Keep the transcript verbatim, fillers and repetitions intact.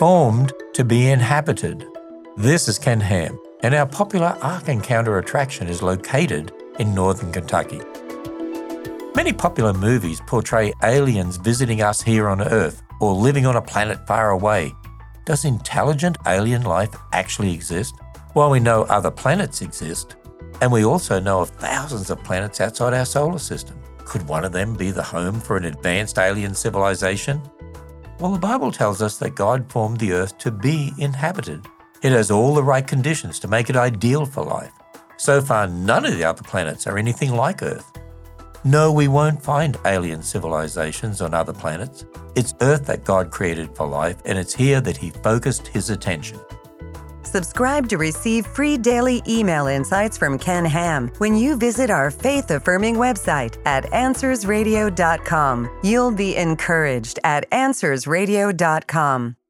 formed to be inhabited. This is Ken Ham, and our popular Ark Encounter attraction is located in northern Kentucky. Many popular movies portray aliens visiting us here on Earth or living on a planet far away. Does intelligent alien life actually exist? Well, we know other planets exist, and we also know of thousands of planets outside our solar system. Could one of them be the home for an advanced alien civilization? Well, the Bible tells us that God formed the Earth to be inhabited. It has all the right conditions to make it ideal for life. So far, none of the other planets are anything like Earth. No, we won't find alien civilizations on other planets. It's Earth that God created for life, and it's here that He focused His attention. Subscribe to receive free daily email insights from Ken Ham when you visit our faith-affirming website at answers radio dot com. You'll be encouraged at answers radio dot com.